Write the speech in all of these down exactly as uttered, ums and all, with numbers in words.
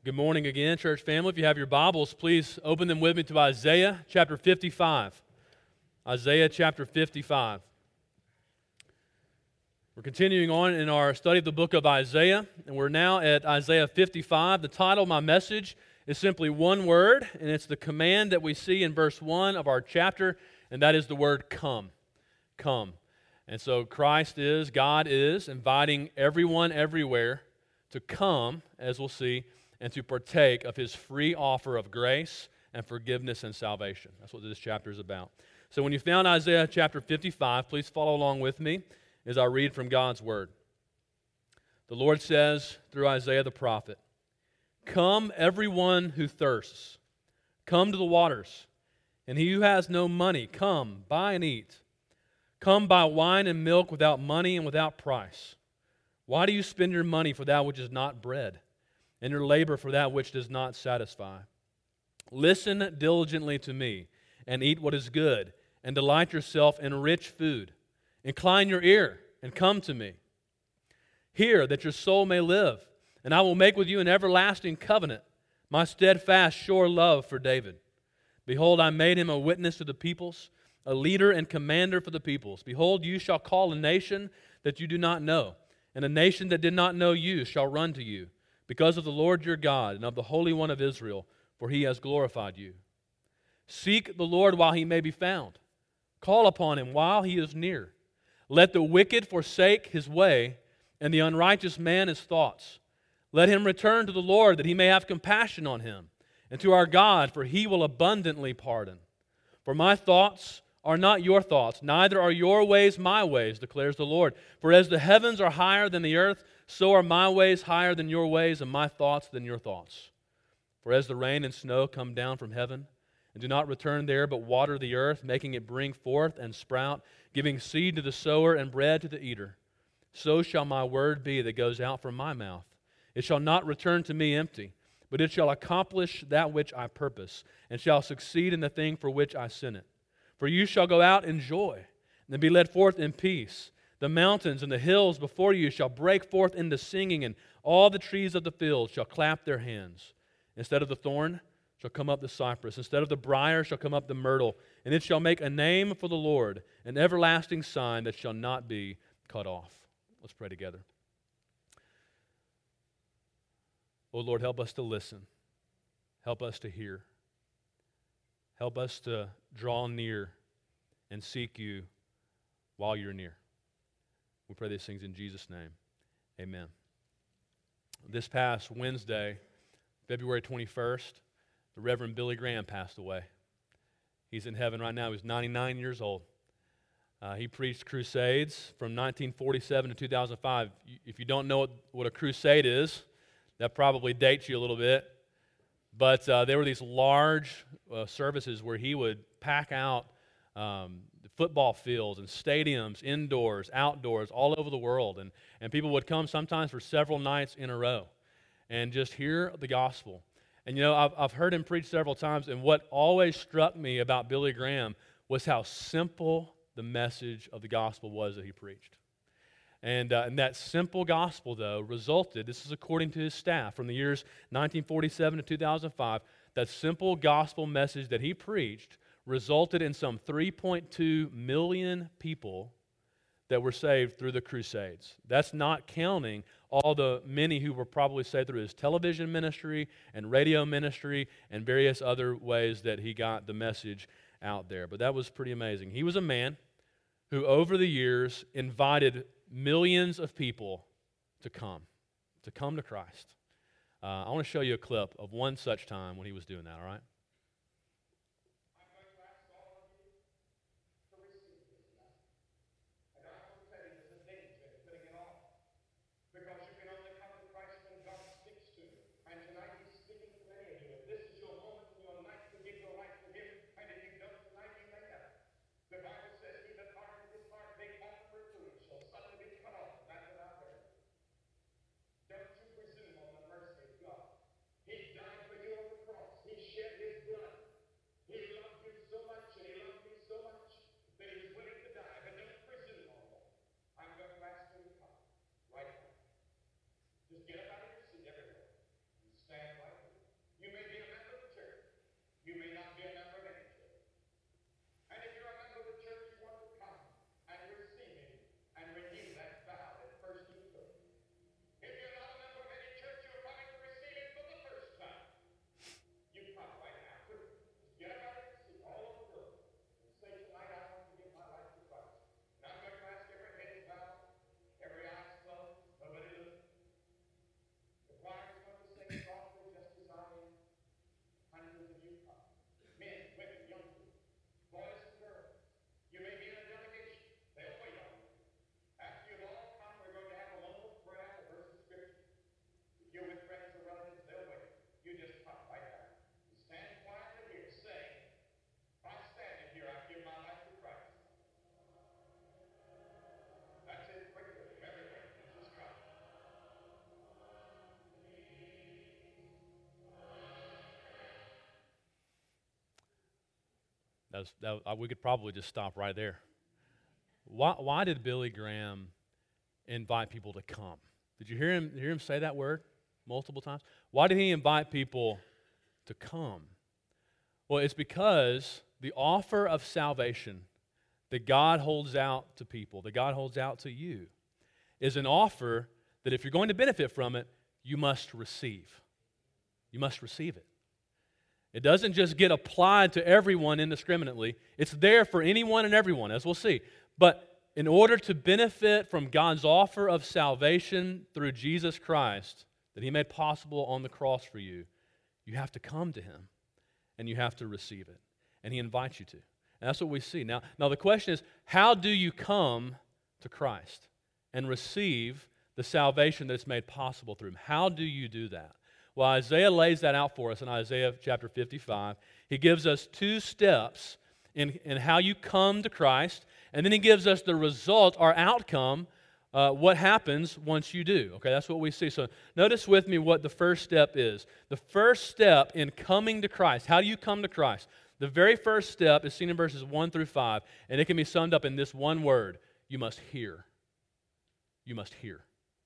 Good morning again, church family. If you have your Bibles, please open them with me to Isaiah chapter fifty-five. Isaiah chapter fifty-five. We're continuing on in our study of the book of Isaiah, and we're now at Isaiah fifty-five. The title of my message is simply one word, and it's the command that we see in verse one of our chapter, and that is the word come. Come. And so Christ is, God is, inviting everyone everywhere to come, as we'll see, and to partake of His free offer of grace and forgiveness and salvation. That's what this chapter is about. So when you found Isaiah chapter fifty-five, please follow along with me as I read from God's Word. The Lord says through Isaiah the prophet, "Come, everyone who thirsts, come to the waters, and he who has no money, come, buy and eat. Come, buy wine and milk without money and without price. Why do you spend your money for that which is not bread, and your labor for that which does not satisfy? Listen diligently to me, and eat what is good, and delight yourself in rich food. Incline your ear, and come to me. Hear that your soul may live, and I will make with you an everlasting covenant, my steadfast, sure love for David. Behold, I made him a witness to the peoples, a leader and commander for the peoples. Behold, you shall call a nation that you do not know, and a nation that did not know you shall run to you, because of the Lord your God and of the Holy One of Israel, for He has glorified you. Seek the Lord while He may be found. Call upon Him while He is near. Let the wicked forsake his way, and the unrighteous man his thoughts. Let him return to the Lord, that He may have compassion on him, and to our God, for He will abundantly pardon. For my thoughts are not your thoughts, neither are your ways my ways, declares the Lord. For as the heavens are higher than the earth, so are my ways higher than your ways, and my thoughts than your thoughts. For as the rain and snow come down from heaven, and do not return there, but water the earth, making it bring forth and sprout, giving seed to the sower and bread to the eater, so shall my word be that goes out from my mouth. It shall not return to me empty, but it shall accomplish that which I purpose, and shall succeed in the thing for which I sent it. For you shall go out in joy, and be led forth in peace. The mountains and the hills before you shall break forth into singing, and all the trees of the field shall clap their hands. Instead of the thorn shall come up the cypress, instead of the briar shall come up the myrtle, and it shall make a name for the Lord, an everlasting sign that shall not be cut off." Let's pray together. Oh Lord, help us to listen. Help us to hear. Help us to draw near and seek you while you're near. We pray these things in Jesus' name. Amen. This past Wednesday, February twenty-first, the Reverend Billy Graham passed away. He's in heaven right now. He's ninety-nine years old. Uh, he preached crusades from nineteen forty-seven to two thousand five. If you don't know what, what a crusade is, that probably dates you a little bit. But uh, there were these large uh, services where he would pack out um, football fields and stadiums, indoors, outdoors, all over the world. And, and people would come sometimes for several nights in a row and just hear the gospel. And you know, I've, I've heard him preach several times, and what always struck me about Billy Graham was how simple the message of the gospel was that he preached. And, uh, and that simple gospel, though, resulted, this is according to his staff, from the years nineteen forty-seven to two thousand five, that simple gospel message that he preached resulted in some three point two million people that were saved through the Crusades. That's not counting all the many who were probably saved through his television ministry and radio ministry and various other ways that he got the message out there. But that was pretty amazing. He was a man who over the years invited millions of people to come, to come to Christ. Uh, I want to show you a clip of one such time when he was doing that, all right? He died for you on the cross. He shed His That's, that, we could probably just stop right there. Why, why did Billy Graham invite people to come? Did you hear him, hear him say that word multiple times? Why did he invite people to come? Well, it's because the offer of salvation that God holds out to people, that God holds out to you, is an offer that if you're going to benefit from it, you must receive. You must receive it. It doesn't just get applied to everyone indiscriminately. It's there for anyone and everyone, as we'll see. But in order to benefit from God's offer of salvation through Jesus Christ that He made possible on the cross for you, you have to come to Him and you have to receive it. And He invites you to. And that's what we see. Now, now the question is, how do you come to Christ and receive the salvation that's made possible through Him? How do you do that? Well, Isaiah lays that out for us in Isaiah chapter fifty-five. He gives us two steps in, in how you come to Christ, and then he gives us the result, our outcome, uh, what happens once you do. Okay, that's what we see. So notice with me what the first step is. The first step in coming to Christ, how do you come to Christ? The very first step is seen in verses one through five, and it can be summed up in this one word: you must hear. You must hear.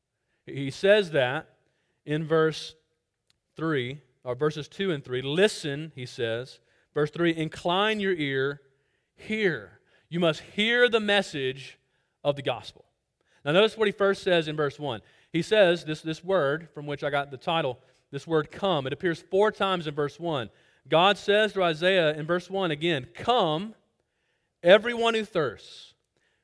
He says that in verse three, or verses two and three. Listen, he says. Verse three, incline your ear, hear. You must hear the message of the gospel. Now notice what he first says in verse one. He says, this, this word from which I got the title, this word come, it appears four times in verse one. God says to Isaiah in verse one again, come, everyone who thirsts,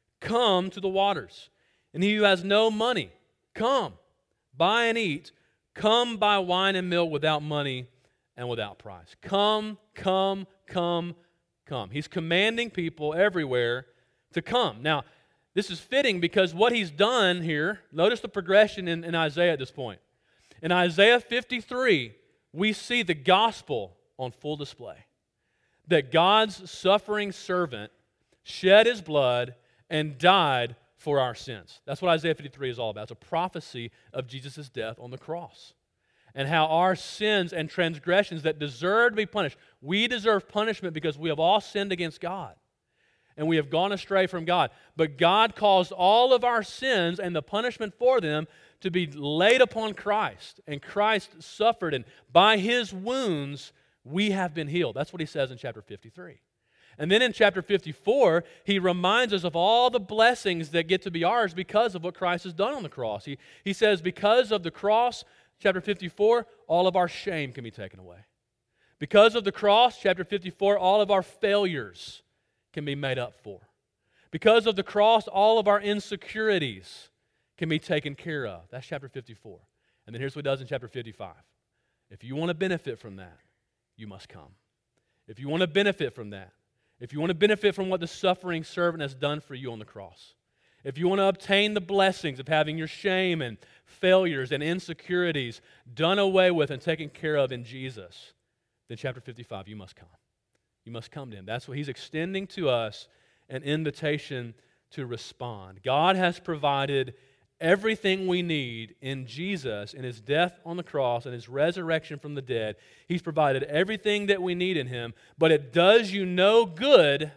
come to the waters. And he who has no money, come, buy and eat. Come buy wine and milk without money and without price. Come, come, come, come. He's commanding people everywhere to come. Now, this is fitting because what he's done here, notice the progression in, in Isaiah at this point. In Isaiah fifty-three, we see the gospel on full display. That God's suffering servant shed his blood and died for our sins. That's what Isaiah fifty-three is all about. It's a prophecy of Jesus' death on the cross. And how our sins and transgressions that deserve to be punished, we deserve punishment because we have all sinned against God. And we have gone astray from God. But God caused all of our sins and the punishment for them to be laid upon Christ. And Christ suffered, and by His wounds we have been healed. That's what he says in chapter fifty-three. And then in chapter fifty-four, he reminds us of all the blessings that get to be ours because of what Christ has done on the cross. He, he says, because of the cross, chapter fifty-four, all of our shame can be taken away. Because of the cross, chapter fifty-four, all of our failures can be made up for. Because of the cross, all of our insecurities can be taken care of. That's chapter fifty-four. And then here's what he does in chapter fifty-five. If you want to benefit from that, you must come. If you want to benefit from that, if you want to benefit from what the suffering servant has done for you on the cross, if you want to obtain the blessings of having your shame and failures and insecurities done away with and taken care of in Jesus, then chapter fifty-five, you must come. You must come to Him. That's what He's extending to us, an invitation to respond. God has provided everything we need in Jesus, in His death on the cross and His resurrection from the dead. He's provided everything that we need in Him, but it does you no good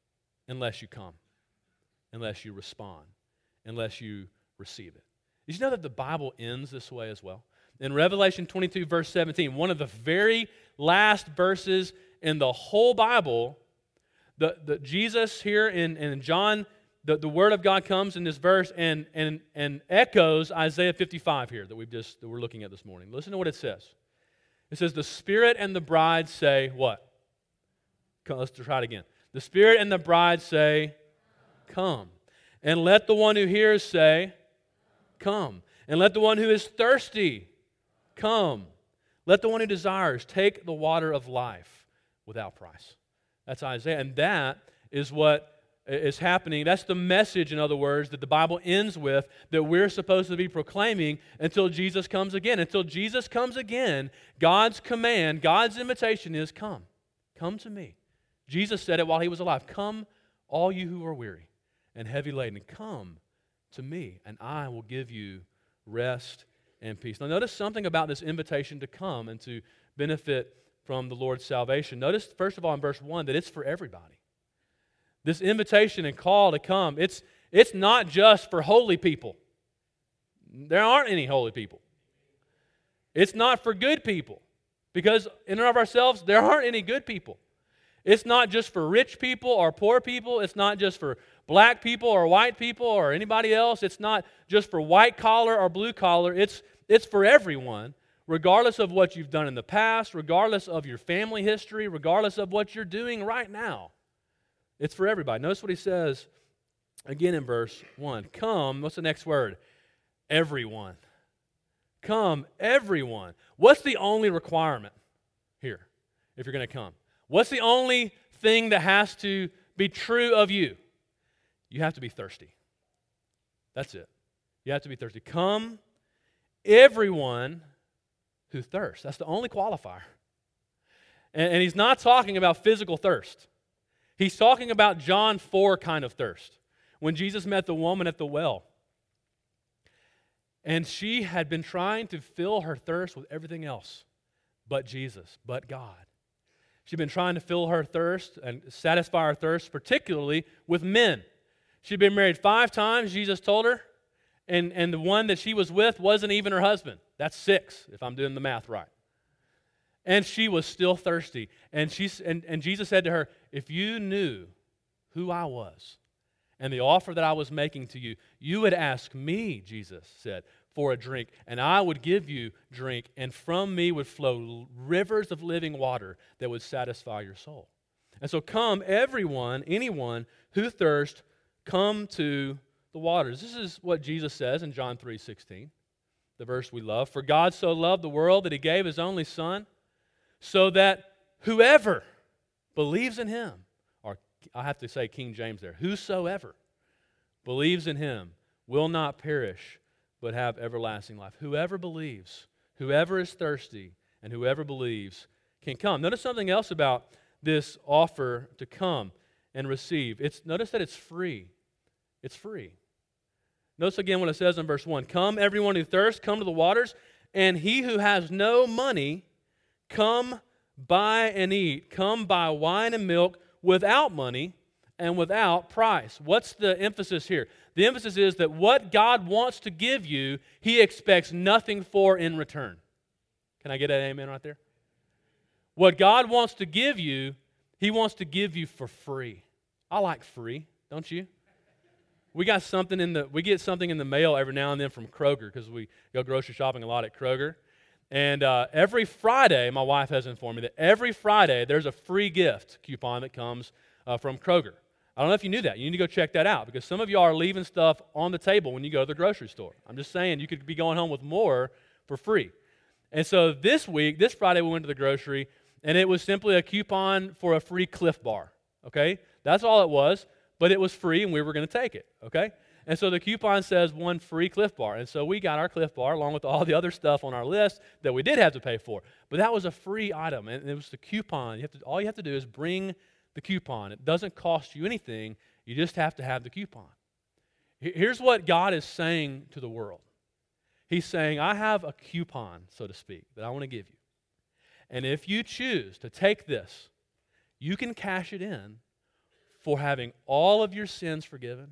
unless you come, unless you respond, unless you receive it. Did you know that the Bible ends this way as well? In Revelation twenty-two, verse seventeen, one of the very last verses in the whole Bible, the, the Jesus here in, in John, the, the Word of God comes in this verse and, and, and echoes Isaiah fifty-five here that we've just that we're looking at this morning. Listen to what it says. It says, the Spirit and the bride say what? Come, let's try it again. The Spirit and the bride say, come. And let the one who hears say, come. And let the one who is thirsty come. Let the one who desires take the water of life without price. That's Isaiah. And that is what is happening. That's the message, in other words, that the Bible ends with, that we're supposed to be proclaiming until Jesus comes again. Until Jesus comes again, God's command, God's invitation is, come. Come to me. Jesus said it while He was alive. Come, all you who are weary and heavy laden, come to me, and I will give you rest and peace. Now notice something about this invitation to come and to benefit from the Lord's salvation. Notice, first of all, in verse one, that it's for everybody. This invitation and call to come, it's, it's not just for holy people. There aren't any holy people. It's not for good people, because in and of ourselves, there aren't any good people. It's not just for rich people or poor people. It's not just for black people or white people or anybody else. It's not just for white collar or blue collar. It's, it's for everyone, regardless of what you've done in the past, regardless of your family history, regardless of what you're doing right now. It's for everybody. Notice what he says again in verse one. Come, what's the next word? Everyone. Come, everyone. What's the only requirement here if you're going to come? What's the only thing that has to be true of you? You have to be thirsty. That's it. You have to be thirsty. Come, everyone who thirsts. That's the only qualifier. And, and he's not talking about physical thirst. He's talking about John four kind of thirst. When Jesus met the woman at the well, and she had been trying to fill her thirst with everything else but Jesus, but God. She'd been trying to fill her thirst and satisfy her thirst, particularly with men. She'd been married five times, Jesus told her, and, and the one that she was with wasn't even her husband. That's six, if I'm doing the math right. And she was still thirsty. And, she, and, and Jesus said to her, if you knew who I was and the offer that I was making to you, you would ask me, Jesus said, for a drink, and I would give you drink, and from me would flow rivers of living water that would satisfy your soul. And so come, everyone, anyone who thirsts, come to the waters. This is what Jesus says in John three sixteen, the verse we love. For God so loved the world that he gave his only Son, so that whoever believes in him, or I have to say King James there, whosoever believes in him will not perish, but have everlasting life. Whoever believes, whoever is thirsty, and whoever believes can come. Notice something else about this offer to come and receive. It's, notice that it's free. It's free. Notice again what it says in verse one. Come, everyone who thirsts, come to the waters, and he who has no money, come buy and eat. Come buy wine and milk without money and without price. What's the emphasis here? The emphasis is that what God wants to give you, he expects nothing for in return. Can I get an amen right there? What God wants to give you, he wants to give you for free. I like free, don't you? We got something in the we get something in the mail every now and then from Kroger, because we go grocery shopping a lot at Kroger. And uh, every Friday, my wife has informed me that every Friday there's a free gift coupon that comes uh, from Kroger. I don't know if you knew that. You need to go check that out, because some of y'all are leaving stuff on the table when you go to the grocery store. I'm just saying, you could be going home with more for free. And so this week, this Friday, we went to the grocery, and it was simply a coupon for a free Cliff Bar, okay? That's all it was, but it was free, and we were going to take it, okay? And so the coupon says one free Cliff Bar. And so we got our Cliff Bar along with all the other stuff on our list that we did have to pay for. But that was a free item, and it was the coupon. You have to, all you have to do is bring the coupon. It doesn't cost you anything. You just have to have the coupon. Here's what God is saying to the world. He's saying, I have a coupon, so to speak, that I want to give you. And if you choose to take this, you can cash it in for having all of your sins forgiven,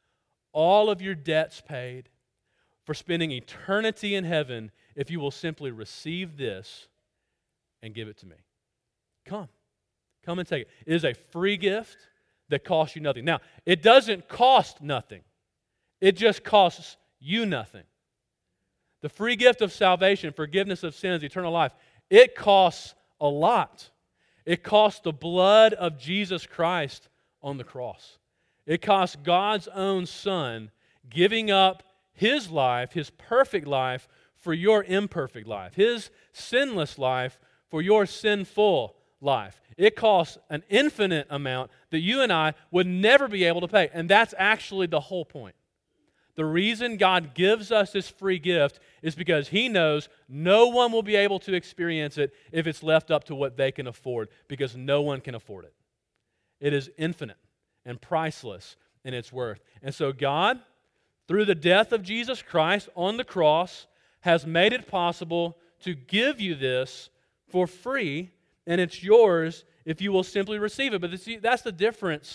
all of your debts paid, for spending eternity in heaven if you will simply receive this and give it to me. Come. Come and take it. It is a free gift that costs you nothing. Now, it doesn't cost nothing. It just costs you nothing. The free gift of salvation, forgiveness of sins, eternal life, it costs a lot. It costs the blood of Jesus Christ on the cross. It costs God's own Son giving up His life, His perfect life, for your imperfect life. His sinless life for your sinful life. It costs an infinite amount that you and I would never be able to pay. And that's actually the whole point. The reason God gives us this free gift is because He knows no one will be able to experience it if it's left up to what they can afford, because no one can afford it. It is infinite and priceless in its worth. And so God, through the death of Jesus Christ on the cross, has made it possible to give you this for free, and it's yours if you will simply receive it. But see, that's the difference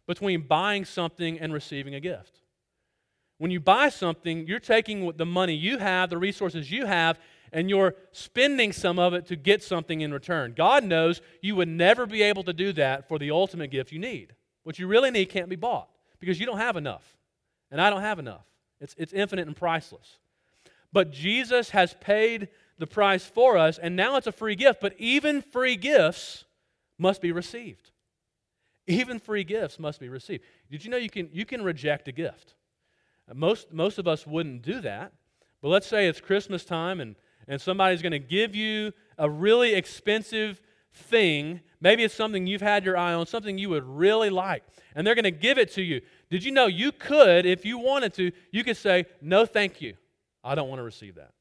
between buying something and receiving a gift. When you buy something, you're taking the money you have, the resources you have, and you're spending some of it to get something in return. God knows you would never be able to do that for the ultimate gift you need. What you really need can't be bought because you don't have enough, and I don't have enough. It's, it's infinite and priceless. But Jesus has paid the price for us, and now it's a free gift, but even free gifts must be received. Even free gifts must be received. Did you know you can, you can reject a gift? Most, most of us wouldn't do that, but let's say it's Christmas time and, and somebody's going to give you a really expensive thing. Maybe it's something you've had your eye on, something you would really like, and they're going to give it to you. Did you know you could, if you wanted to, you could say, no thank you, I don't want to receive that.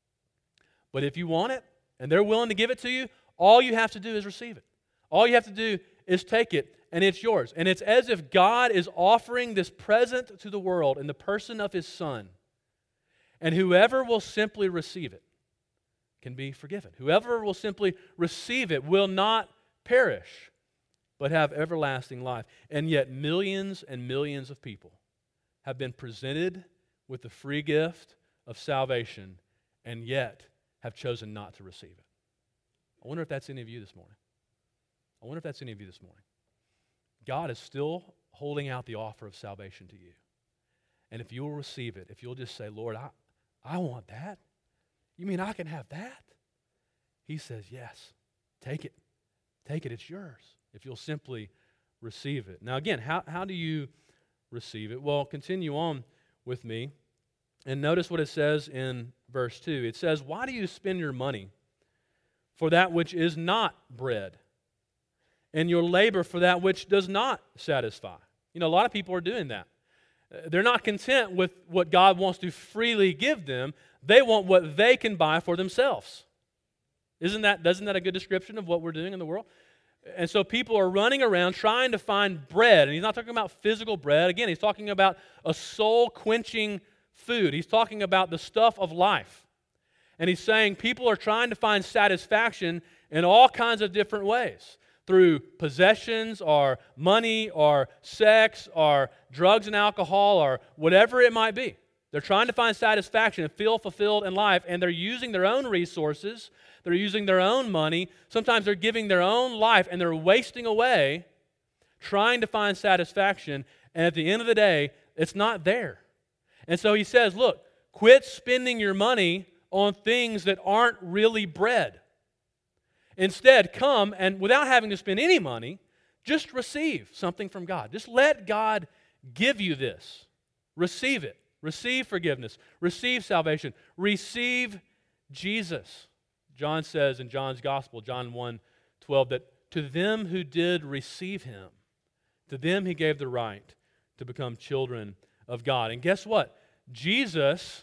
But if you want it and they're willing to give it to you, all you have to do is receive it. All you have to do is take it, and it's yours. And it's as if God is offering this present to the world in the person of His Son. And whoever will simply receive it can be forgiven. Whoever will simply receive it will not perish, but have everlasting life. And yet millions and millions of people have been presented with the free gift of salvation and yet have chosen not to receive it. I wonder if that's any of you this morning. I wonder if that's any of you this morning. God is still holding out the offer of salvation to you. And if you'll receive it, if you'll just say, Lord, I, I want that. You mean I can have that? He says, yes, take it. Take it, it's yours. If you'll simply receive it. Now again, how, how do you receive it? Well, continue on with me. And notice what it says in verse two. It says, why do you spend your money for that which is not bread, and your labor for that which does not satisfy? You know, a lot of people are doing that. They're not content with what God wants to freely give them. They want what they can buy for themselves. Isn't that, doesn't that a good description of what we're doing in the world? And so people are running around trying to find bread. And he's not talking about physical bread. Again, he's talking about a soul-quenching food. He's talking about the stuff of life. And he's saying people are trying to find satisfaction in all kinds of different ways. Through possessions or money or sex or drugs and alcohol or whatever it might be. They're trying to find satisfaction and feel fulfilled in life, and they're using their own resources. They're using their own money. Sometimes they're giving their own life, and they're wasting away trying to find satisfaction, and at the end of the day, it's not there. And so he says, look, quit spending your money on things that aren't really bread. Instead, come and without having to spend any money, just receive something from God. Just let God give you this. Receive it. Receive forgiveness. Receive salvation. Receive Jesus. John says in John's Gospel, John one twelve, that to them who did receive Him, to them He gave the right to become children of God. And guess what? Jesus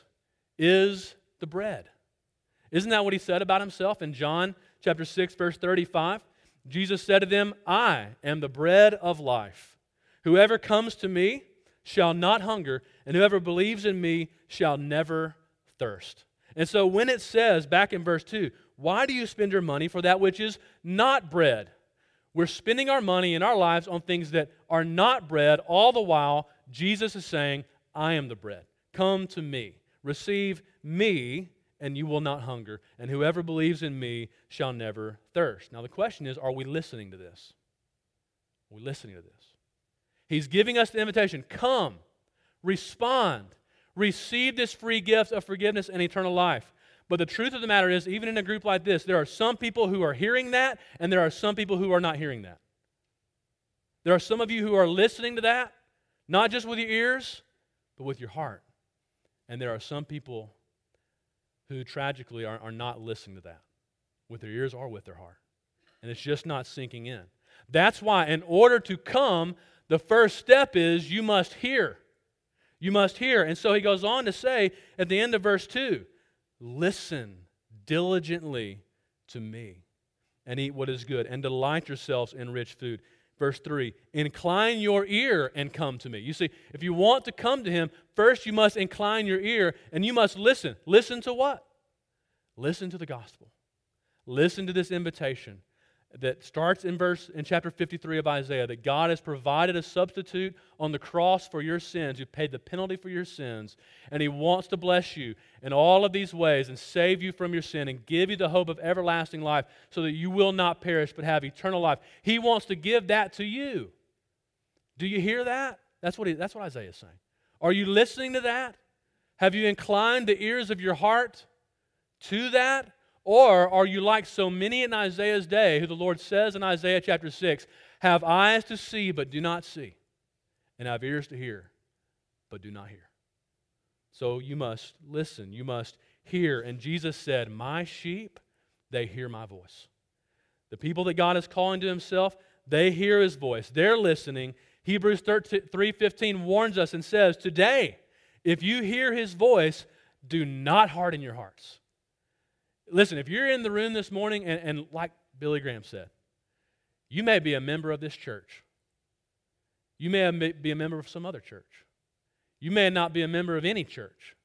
is the bread. Isn't that what He said about Himself in John chapter six, verse thirty-five? Jesus said to them, I am the bread of life. Whoever comes to me shall not hunger, and whoever believes in me shall never thirst. And so when it says, back in verse two, why do you spend your money for that which is not bread? We're spending our money in our lives on things that are not bread, all the while Jesus is saying, I am the bread. Come to me. Receive me, and you will not hunger. And whoever believes in me shall never thirst. Now the question is, are we listening to this? Are we listening to this? He's giving us the invitation. Come, respond, receive this free gift of forgiveness and eternal life. But the truth of the matter is, even in a group like this, there are some people who are hearing that, and there are some people who are not hearing that. There are some of you who are listening to that, not just with your ears, but with your heart. And there are some people who tragically are, are not listening to that, with their ears or with their heart. And it's just not sinking in. That's why, in order to come, the first step is you must hear. You must hear. And so he goes on to say at the end of verse two, listen diligently to me and eat what is good and delight yourselves in rich food. Verse three, incline your ear and come to me. You see, if you want to come to Him, first you must incline your ear and you must listen. Listen to what? Listen to the gospel. Listen to this invitation. that starts in verse in chapter fifty-three of Isaiah, that God has provided a substitute on the cross for your sins, who paid the penalty for your sins, and He wants to bless you in all of these ways and save you from your sin and give you the hope of everlasting life so that you will not perish but have eternal life. He wants to give that to you. Do you hear that? That's what he, that's what Isaiah is saying. Are you listening to that? Have you inclined the ears of your heart to that? Or are you like so many in Isaiah's day, who the Lord says in Isaiah chapter six, have eyes to see but do not see, and have ears to hear but do not hear? So you must listen, you must hear. And Jesus said, my sheep, they hear my voice. The people that God is calling to Himself, they hear His voice. They're listening. Hebrews three fifteen warns us and says, today, if you hear His voice, do not harden your hearts. Listen, if you're in the room this morning, and, and like Billy Graham said, you may be a member of this church. You may be a member of some other church. You may not be a member of any church.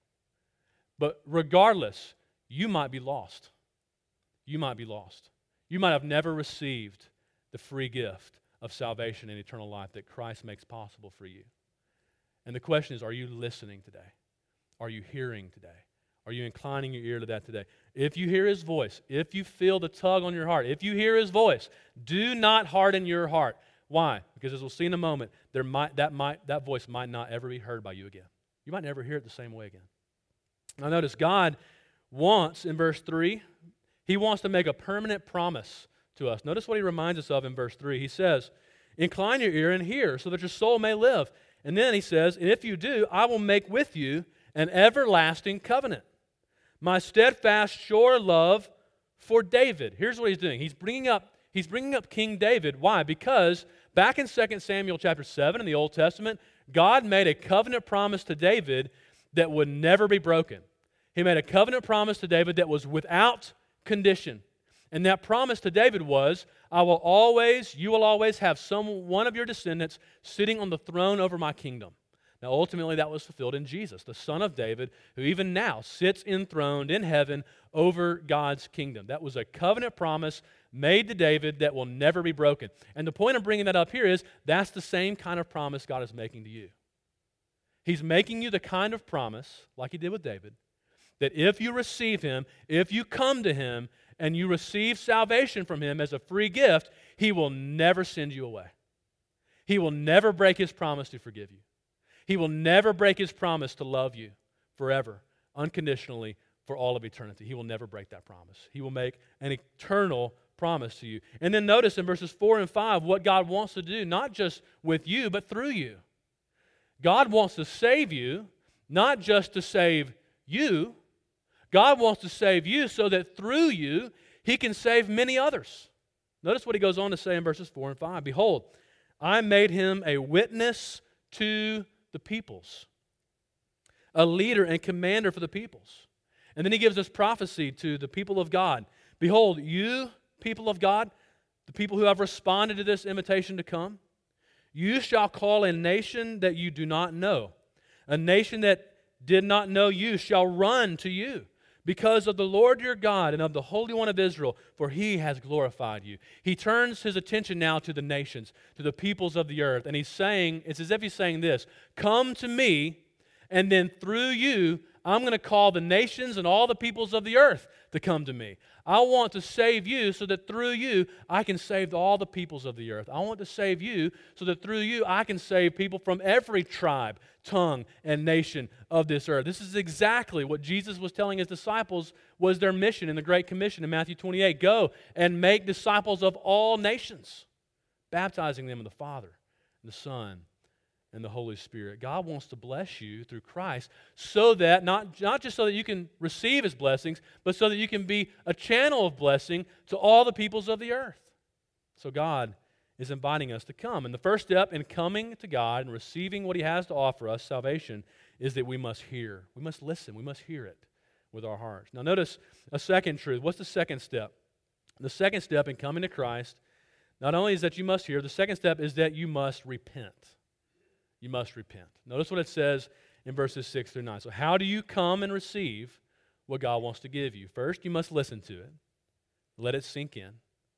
But regardless, you might be lost. You might be lost. You might have never received the free gift of salvation and eternal life that Christ makes possible for you. And the question is, are you listening today? Are you hearing today? Are you inclining your ear to that today? If you hear His voice, if you feel the tug on your heart, if you hear His voice, do not harden your heart. Why? Because as we'll see in a moment, there might that might that voice might not ever be heard by you again. You might never hear it the same way again. Now notice, God wants, in verse three, He wants to make a permanent promise to us. Notice what He reminds us of in verse three. He says, incline your ear and hear, so that your soul may live. And then He says, and if you do, I will make with you an everlasting covenant. My steadfast, sure love for David. Here's what He's doing. He's bringing up, he's bringing up King David. Why? Because back in Second Samuel chapter seven in the Old Testament, God made a covenant promise to David that would never be broken. He made a covenant promise to David that was without condition. And that promise to David was, I will always, you will always have some one of your descendants sitting on the throne over my kingdom. Now, ultimately, that was fulfilled in Jesus, the Son of David, who even now sits enthroned in heaven over God's kingdom. That was a covenant promise made to David that will never be broken. And the point of bringing that up here is that's the same kind of promise God is making to you. He's making you the kind of promise, like He did with David, that if you receive Him, if you come to Him, and you receive salvation from Him as a free gift, He will never send you away. He will never break His promise to forgive you. He will never break His promise to love you forever, unconditionally, for all of eternity. He will never break that promise. He will make an eternal promise to you. And then notice in verses four and five what God wants to do, not just with you, but through you. God wants to save you, not just to save you. God wants to save you so that through you, He can save many others. Notice what He goes on to say in verses four and five. Behold, I made him a witness to the peoples, a leader and commander for the peoples. And then He gives us prophecy to the people of God. Behold, you, people of God, the people who have responded to this invitation to come, you shall call a nation that you do not know. A nation that did not know you shall run to you because of the Lord your God and of the Holy One of Israel, for He has glorified you. He turns His attention now to the nations, to the peoples of the earth, and He's saying, it's as if He's saying this, come to me, and then through you, I'm going to call the nations and all the peoples of the earth to come to me. I want to save you so that through you, I can save all the peoples of the earth. I want to save you so that through you, I can save people from every tribe, tongue, and nation of this earth. This is exactly what Jesus was telling His disciples was their mission in the Great Commission in Matthew twenty-eight. Go and make disciples of all nations, baptizing them in the Father, and the Son, and the Holy Spirit. God wants to bless you through Christ so that, not, not just so that you can receive His blessings, but so that you can be a channel of blessing to all the peoples of the earth. So God is inviting us to come. And the first step in coming to God and receiving what He has to offer us, salvation, is that we must hear. We must listen. We must hear it with our hearts. Now notice a second truth. What's the second step? The second step in coming to Christ, not only is that you must hear, the second step is that you must repent. You must repent. Notice what it says in verses six through nine. So how do you come and receive what God wants to give you? First, you must listen to it. Let it sink in.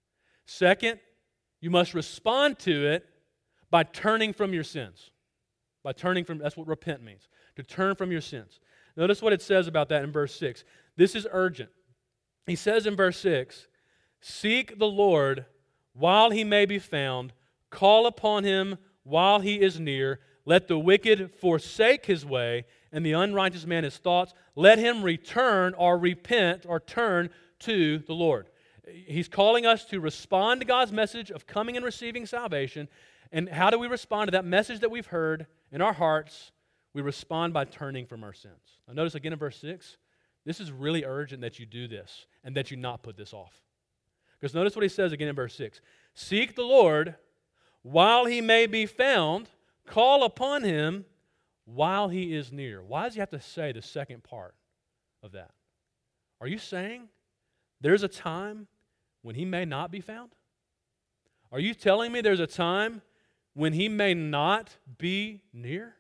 Second, you must respond to it by turning from your sins. By turning from, that's what repent means, to turn from your sins. Notice what it says about that in verse six. This is urgent. He says in verse six, seek the Lord while he may be found, call upon him while he is near. Let the wicked forsake his way, and the unrighteous man his thoughts. Let him return or repent or turn to the Lord. He's calling us to respond to God's message of coming and receiving salvation. And how do we respond to that message that we've heard in our hearts? We respond by turning from our sins. Now notice again in verse six, this is really urgent that you do this and that you not put this off. Because notice what he says again in verse six. Seek the Lord while he may be found, call upon him while he is near. Why does he have to say the second part of that? Are you saying there's a time when he may not be found? Are you telling me there's a time when he may not be near?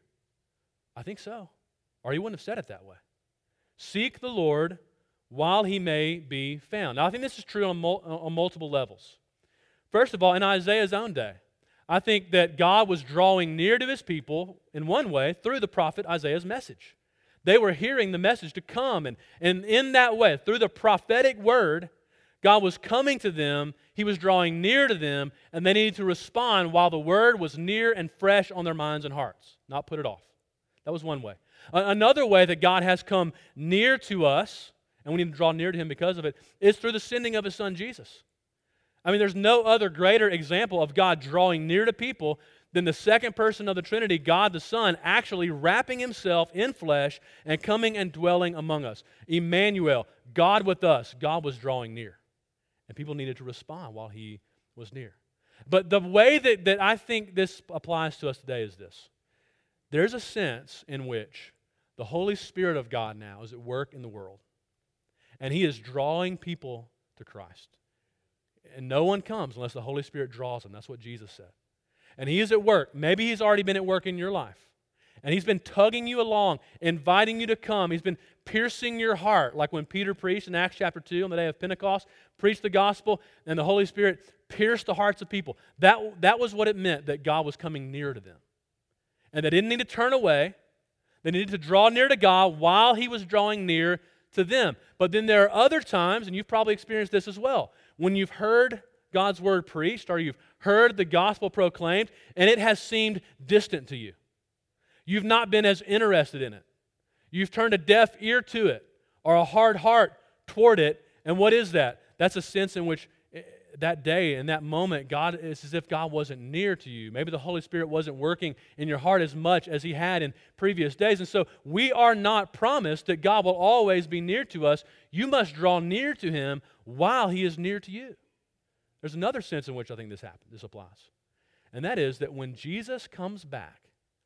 I think so. Or he wouldn't have said it that way. Seek the Lord while he may be found. Now, I think this is true on, mul- on multiple levels. First of all, in Isaiah's own day, I think that God was drawing near to his people in one way through the prophet Isaiah's message. They were hearing the message to come, and, and in that way, through the prophetic word, God was coming to them, he was drawing near to them, and they needed to respond while the word was near and fresh on their minds and hearts, not put it off. That was one way. Another way that God has come near to us, and we need to draw near to him because of it, is through the sending of his son Jesus. I mean, there's no other greater example of God drawing near to people than the second person of the Trinity, God the Son, actually wrapping himself in flesh and coming and dwelling among us. Emmanuel, God with us, God was drawing near. And people needed to respond while he was near. But the way that, that I think this applies to us today is this. There's a sense in which the Holy Spirit of God now is at work in the world. And he is drawing people to Christ. And no one comes unless the Holy Spirit draws them. That's what Jesus said. And he is at work. Maybe he's already been at work in your life. And he's been tugging you along, inviting you to come. He's been piercing your heart, like when Peter preached in Acts chapter two on the day of Pentecost, preached the gospel, and the Holy Spirit pierced the hearts of people. That, that was what it meant, that God was coming near to them. And they didn't need to turn away. They needed to draw near to God while he was drawing near to them. But then there are other times, and you've probably experienced this as well, when you've heard God's word preached or you've heard the gospel proclaimed and it has seemed distant to you. You've not been as interested in it. You've turned a deaf ear to it or a hard heart toward it. And what is that? That's a sense in which that day, in that moment, God, it's as if God wasn't near to you. Maybe the Holy Spirit wasn't working in your heart as much as he had in previous days. And so we are not promised that God will always be near to us. You must draw near to him while he is near to you. There's another sense in which I think this happens, this applies. And that is that when Jesus comes back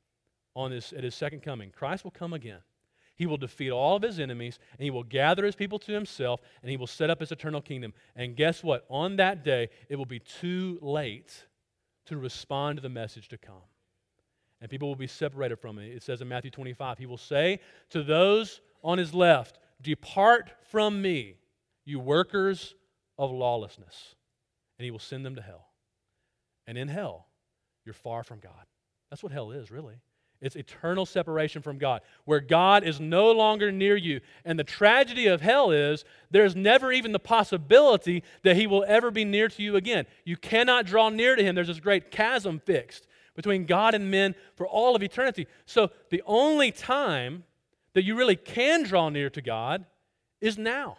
on his, at his second coming, Christ will come again. He will defeat all of his enemies, and he will gather his people to himself, and he will set up his eternal kingdom. And guess what? On that day, it will be too late to respond to the message to come. And people will be separated from it. It says in Matthew twenty-five, he will say to those on his left, "Depart from me, you workers of lawlessness." And he will send them to hell. And in hell, you're far from God. That's what hell is, really. It's eternal separation from God, where God is no longer near you. And the tragedy of hell is there's never even the possibility that he will ever be near to you again. You cannot draw near to him. There's this great chasm fixed between God and men for all of eternity. So the only time that you really can draw near to God is now.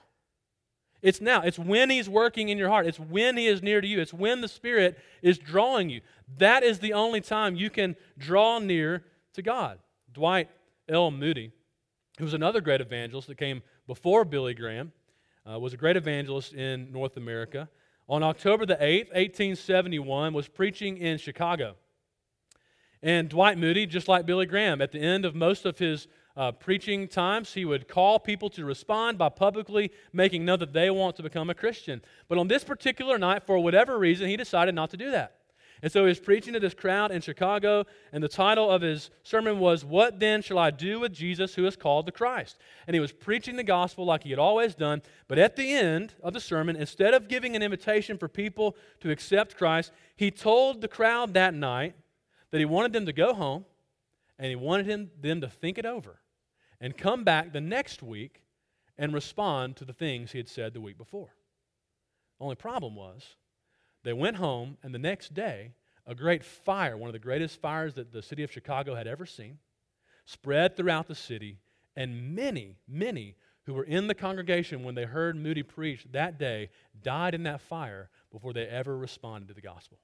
It's now. It's when he's working in your heart. It's when he is near to you. It's when the Spirit is drawing you. That is the only time you can draw near to God. Dwight L. Moody, who was another great evangelist that came before Billy Graham, uh, was a great evangelist in North America. On October the eighth, eighteen seventy-one, was preaching in Chicago. And Dwight Moody, just like Billy Graham, at the end of most of his uh, preaching times, he would call people to respond by publicly making known that they want to become a Christian. But on this particular night, for whatever reason, he decided not to do that. And so he was preaching to this crowd in Chicago, and the title of his sermon was, "What then shall I do with Jesus who is called the Christ?" And he was preaching the gospel like he had always done, but at the end of the sermon, instead of giving an invitation for people to accept Christ, he told the crowd that night that he wanted them to go home, and he wanted him, them to think it over and come back the next week and respond to the things he had said the week before. The only problem was, they went home, and the next day, a great fire, one of the greatest fires that the city of Chicago had ever seen, spread throughout the city, and many, many who were in the congregation when they heard Moody preach that day died in that fire before they ever responded to the gospel.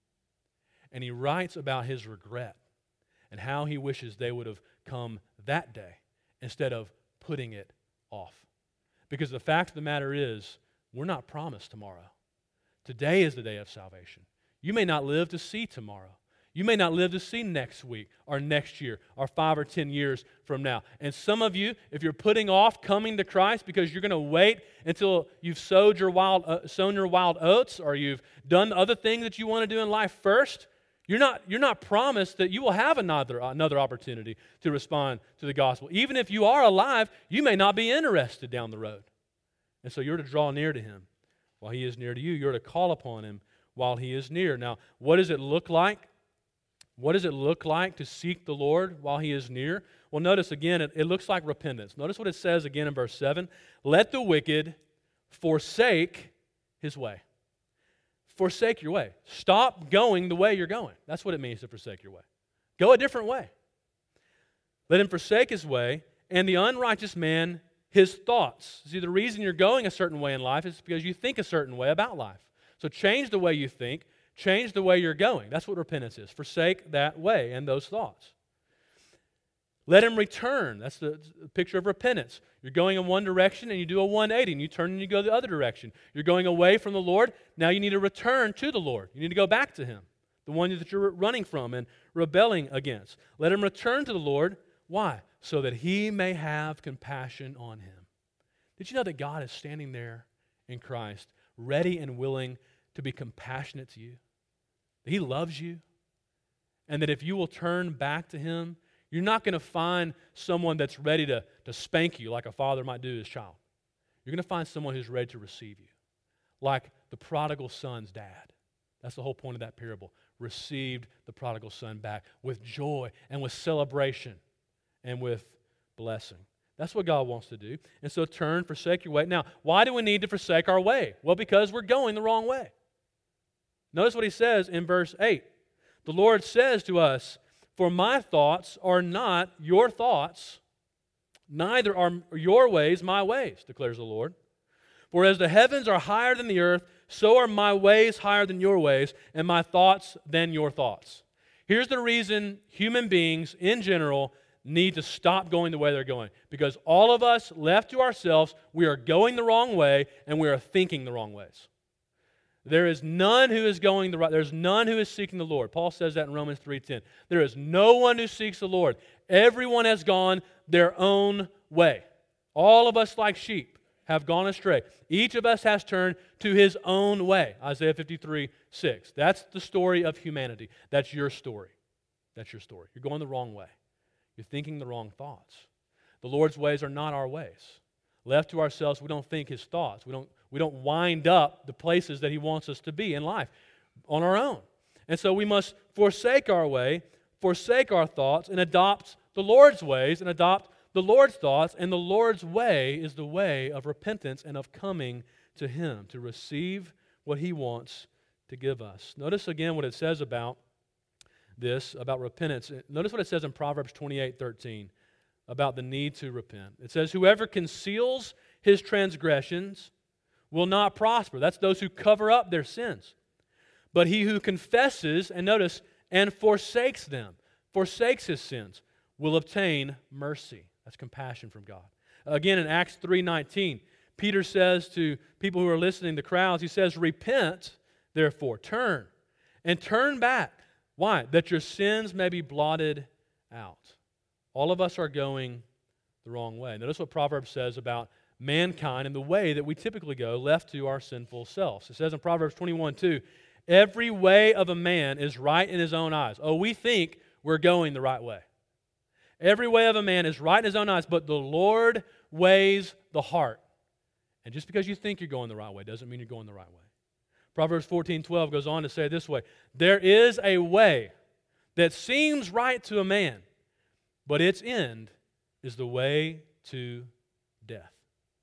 And he writes about his regret and how he wishes they would have come that day instead of putting it off. Because the fact of the matter is, we're not promised tomorrow. Today is the day of salvation. You may not live to see tomorrow. You may not live to see next week or next year or five or ten years from now. And some of you, if you're putting off coming to Christ because you're going to wait until you've sowed your wild, uh, sown your wild oats or you've done the other things that you want to do in life first, you're not, you're not promised that you will have another, another opportunity to respond to the gospel. Even if you are alive, you may not be interested down the road. And so you're to draw near to Him while He is near to you. You're to call upon Him while He is near. Now, what does it look like? What does it look like to seek the Lord while He is near? Well, notice again, it, it looks like repentance. Notice what it says again in verse seven. Let the wicked forsake his way. Forsake your way. Stop going the way you're going. That's what it means to forsake your way. Go a different way. Let him forsake his way, and the unrighteous man his thoughts. See, the reason you're going a certain way in life is because you think a certain way about life. So change the way you think, change the way you're going. That's what repentance is. Forsake that way and those thoughts. Let him return. That's the picture of repentance. You're going in one direction and you do a one eighty and you turn and you go the other direction. You're going away from the Lord. Now you need to return to the Lord. You need to go back to Him, the one that you're running from and rebelling against. Let him return to the Lord. Why? So that He may have compassion on him. Did you know that God is standing there in Christ, ready and willing to be compassionate to you? That He loves you, and that if you will turn back to Him, you're not going to find someone that's ready to, to spank you like a father might do his child. You're going to find someone who's ready to receive you, like the prodigal son's dad. That's the whole point of that parable. Received the prodigal son back with joy and with celebration and with blessing. That's what God wants to do. And so turn, forsake your way. Now, why do we need to forsake our way? Well, because we're going the wrong way. Notice what He says in verse eight. The Lord says to us, "For my thoughts are not your thoughts, neither are your ways my ways, declares the Lord. For as the heavens are higher than the earth, so are my ways higher than your ways, and my thoughts than your thoughts." Here's the reason human beings in general need to stop going the way they're going. Because all of us, left to ourselves, we are going the wrong way, and we are thinking the wrong ways. There is none who is going the right, there's none who is seeking the Lord. Paul says that in Romans three ten. There is no one who seeks the Lord. Everyone has gone their own way. All of us, like sheep, have gone astray. Each of us has turned to his own way. Isaiah fifty-three six. That's the story of humanity. That's your story. That's your story. You're going the wrong way. You're thinking the wrong thoughts. The Lord's ways are not our ways. Left to ourselves, we don't think His thoughts. We don't, we don't wind up the places that He wants us to be in life on our own. And so we must forsake our way, forsake our thoughts, and adopt the Lord's ways and adopt the Lord's thoughts. And the Lord's way is the way of repentance and of coming to Him to receive what He wants to give us. Notice again what it says about this, about repentance. Notice what it says in Proverbs twenty-eight thirteen. About the need to repent. It says, "Whoever conceals his transgressions will not prosper." That's those who cover up their sins. "But he who confesses," and notice, "and forsakes them," forsakes his sins, "will obtain mercy." That's compassion from God. Again, in Acts three nineteen, Peter says to people who are listening, the crowds, he says, "Repent, therefore, turn, and turn back." Why? "That your sins may be blotted out." All of us are going the wrong way. Notice what Proverbs says about mankind and the way that we typically go, left to our sinful selves. It says in Proverbs twenty-one two, Every way of a man is right in his own eyes. Oh, we think we're going the right way. Every way of a man is right in his own eyes, but the Lord weighs the heart. And just because you think you're going the right way doesn't mean you're going the right way. Proverbs fourteen twelve goes on to say it this way, there is a way that seems right to a man, but its end is the way to death.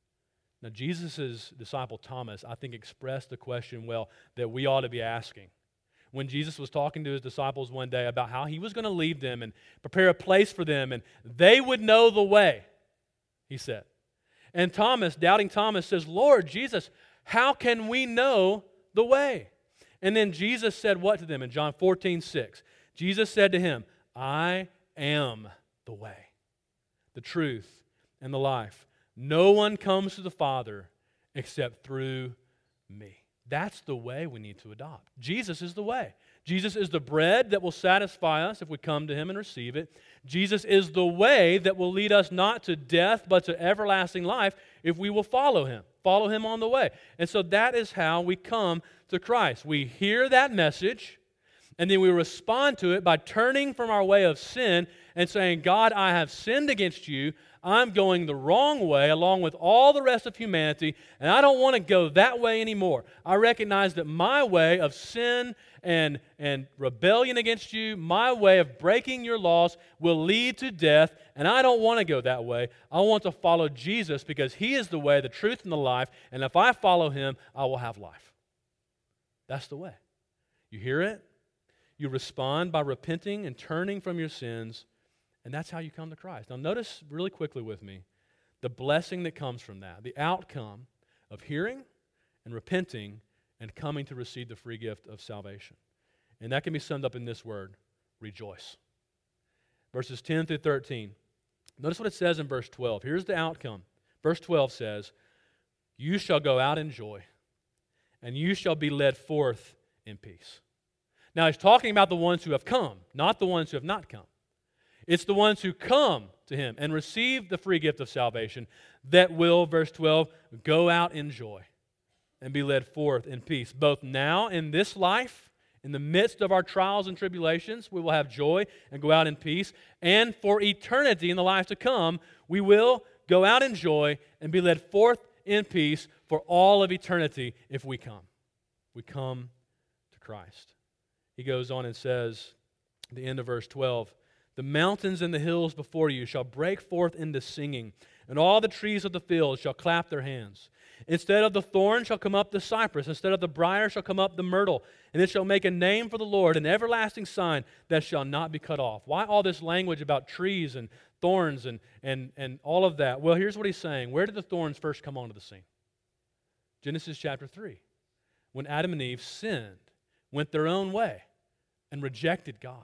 Now, Jesus' disciple Thomas, I think, expressed the question well that we ought to be asking. When Jesus was talking to his disciples one day about how he was going to leave them and prepare a place for them, and they would know the way, he said. And Thomas, doubting Thomas, says, Lord Jesus, how can we know the way? And then Jesus said what to them in John fourteen six? Jesus said to him, I am the way, the truth, and the life. No one comes to the Father except through me. That's the way we need to adopt. Jesus is the way. Jesus is the bread that will satisfy us if we come to Him and receive it. Jesus is the way that will lead us not to death but to everlasting life if we will follow Him. Follow Him on the way. And so that is how we come to Christ. We hear that message, and then we respond to it by turning from our way of sin and saying, God, I have sinned against you. I'm going the wrong way along with all the rest of humanity, and I don't want to go that way anymore. I recognize that my way of sin and, and rebellion against you, my way of breaking your laws will lead to death, and I don't want to go that way. I want to follow Jesus because He is the way, the truth, and the life, and if I follow Him, I will have life. That's the way. You hear it? You respond by repenting and turning from your sins, and that's how you come to Christ. Now notice really quickly with me the blessing that comes from that, the outcome of hearing and repenting and coming to receive the free gift of salvation. And that can be summed up in this word, rejoice. Verses ten through thirteen. Notice what it says in verse twelve. Here's the outcome. Verse twelve says, you shall go out in joy, and you shall be led forth in peace. Now he's talking about the ones who have come, not the ones who have not come. It's the ones who come to Him and receive the free gift of salvation that will, verse twelve, go out in joy and be led forth in peace. Both now in this life, in the midst of our trials and tribulations, we will have joy and go out in peace. And for eternity in the life to come, we will go out in joy and be led forth in peace for all of eternity if we come. We come to Christ. He goes on and says, at the end of verse twelve, the mountains and the hills before you shall break forth into singing, and all the trees of the field shall clap their hands. Instead of the thorn shall come up the cypress, instead of the briar shall come up the myrtle, and it shall make a name for the Lord, an everlasting sign that shall not be cut off. Why all this language about trees and thorns and, and, and all of that? Well, here's what he's saying. Where did the thorns first come onto the scene? Genesis chapter three. When Adam and Eve sinned, went their own way, and rejected God.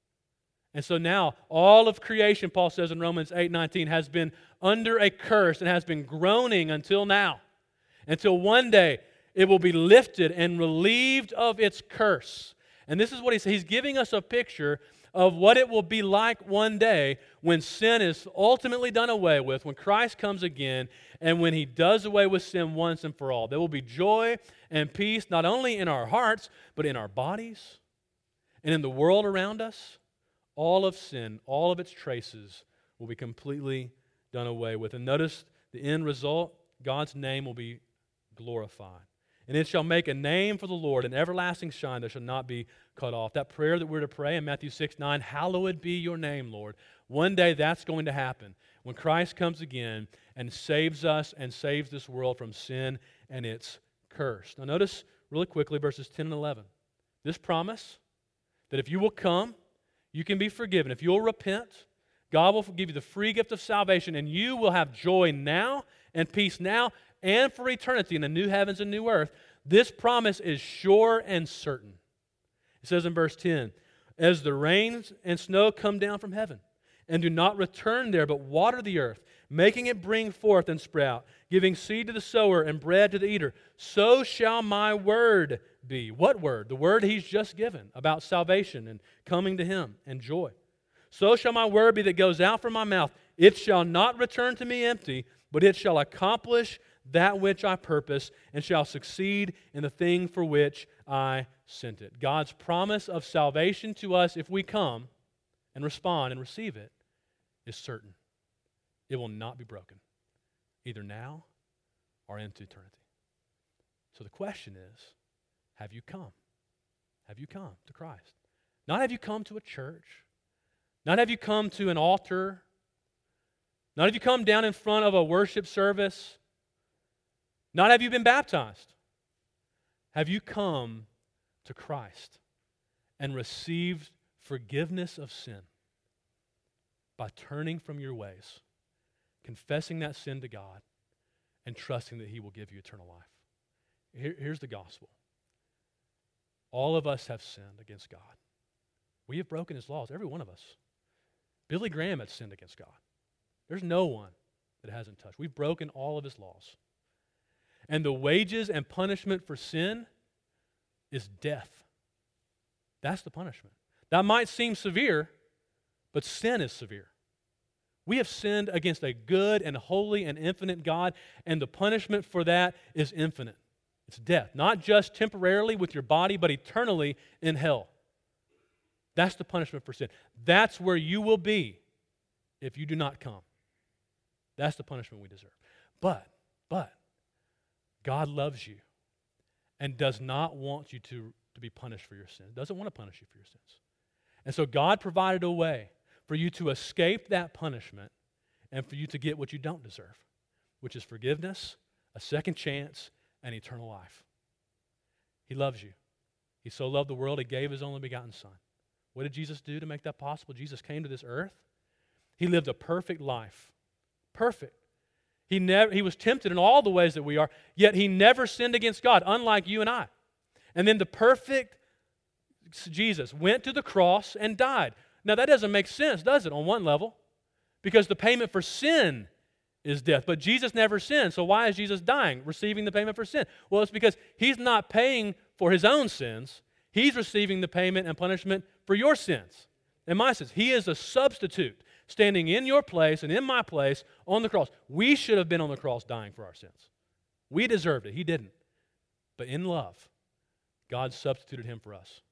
And so now, all of creation, Paul says in Romans eight nineteen, has been under a curse and has been groaning until now. Until one day, it will be lifted and relieved of its curse. And this is what he's, he's giving us a picture of what it will be like one day when sin is ultimately done away with, when Christ comes again, and when He does away with sin once and for all. There will be joy and peace not only in our hearts, but in our bodies and in the world around us. All of sin, all of its traces will be completely done away with. And notice the end result, God's name will be glorified. And it shall make a name for the Lord, an everlasting shine that shall not be cut off. That prayer that we're to pray in Matthew six nine, hallowed be your name, Lord. One day that's going to happen when Christ comes again and saves us and saves this world from sin and its curse. Now notice really quickly verses ten and eleven. This promise that if you will come, you can be forgiven. If you'll repent, God will give you the free gift of salvation, and you will have joy now and peace now and for eternity in the new heavens and new earth. This promise is sure and certain. It says in verse ten, as the rains and snow come down from heaven, and do not return there, but water the earth, making it bring forth and sprout, giving seed to the sower and bread to the eater, so shall my word be. What word? The word He's just given about salvation and coming to Him and joy. So shall my word be that goes out from my mouth. It shall not return to me empty, but it shall accomplish that which I purpose, and shall succeed in the thing for which I sent it. God's promise of salvation to us if we come and respond and receive it is certain. It will not be broken, either now or into eternity. So the question is, have you come? Have you come to Christ? Not have you come to a church. Not have you come to an altar. Not have you come down in front of a worship service. Not have you been baptized. Have you come to Christ and received forgiveness of sin by turning from your ways, confessing that sin to God, and trusting that He will give you eternal life? Here, here's the gospel. All of us have sinned against God. We have broken His laws, every one of us. Billy Graham had sinned against God. There's no one that hasn't touched. We've broken all of His laws. And the wages and punishment for sin is death. That's the punishment. That might seem severe, but sin is severe. We have sinned against a good and holy and infinite God, and the punishment for that is infinite. It's death. Not just temporarily with your body, but eternally in hell. That's the punishment for sin. That's where you will be if you do not come. That's the punishment we deserve. But, but, God loves you and does not want you to, to be punished for your sins. Doesn't want to punish you for your sins. And so God provided a way for you to escape that punishment and for you to get what you don't deserve, which is forgiveness, a second chance, and eternal life. He loves you. He so loved the world, He gave His only begotten Son. What did Jesus do to make that possible? Jesus came to this earth. He lived a perfect life. Perfect. He never he was tempted in all the ways that we are, yet He never sinned against God, unlike you and I. And then the perfect Jesus went to the cross and died. Now that doesn't make sense, does it, on one level? Because the payment for sin is death. But Jesus never sinned, so why is Jesus dying, receiving the payment for sin? Well, it's because He's not paying for His own sins. He's receiving the payment and punishment for your sins and my sins. He is a substitute standing in your place and in my place on the cross. We should have been on the cross dying for our sins. We deserved it. He didn't. But in love, God substituted Him for us.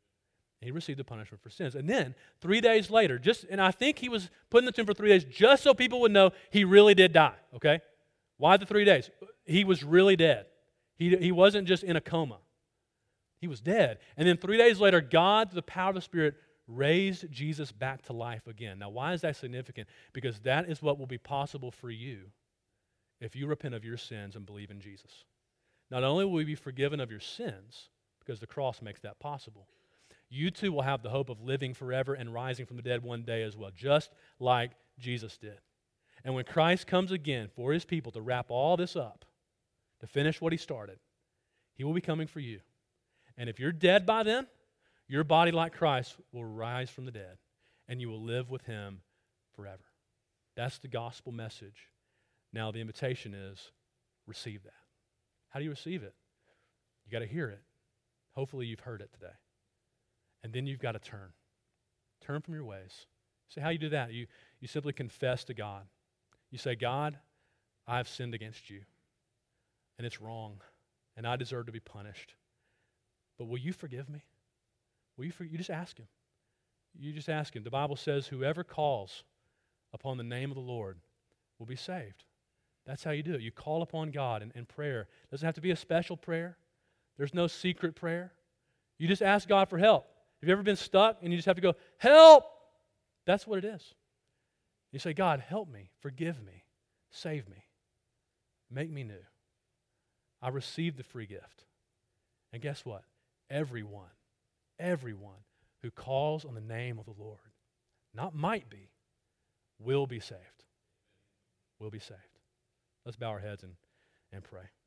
He received the punishment for sins. And then, three days later, just and I think He was putting the tomb for three days just so people would know He really did die, okay? Why the three days? He was really dead. He, he wasn't just in a coma. He was dead. And then three days later, God, the power of the Spirit, raised Jesus back to life again. Now, why is that significant? Because that is what will be possible for you if you repent of your sins and believe in Jesus. Not only will you be forgiven of your sins, because the cross makes that possible, you too will have the hope of living forever and rising from the dead one day as well, just like Jesus did. And when Christ comes again for His people to wrap all this up, to finish what He started, He will be coming for you. And if you're dead by then, your body, like Christ, will rise from the dead, and you will live with Him forever. That's the gospel message. Now the invitation is, receive that. How do you receive it? You got to hear it. Hopefully you've heard it today. And then you've got to turn. Turn from your ways. See how you do that? You, you simply confess to God. You say, God, I have sinned against you, and it's wrong, and I deserve to be punished. But will you forgive me? Will you, for, you just ask Him. You just ask Him. The Bible says whoever calls upon the name of the Lord will be saved. That's how you do it. You call upon God in, in prayer. It doesn't have to be a special prayer. There's no secret prayer. You just ask God for help. Have you ever been stuck and you just have to go, help? That's what it is. You say, God, help me, forgive me, save me, make me new. I received the free gift. And guess what? Everyone, everyone who calls on the name of the Lord, not might be, will be saved. Will be saved. Let's bow our heads and, and pray.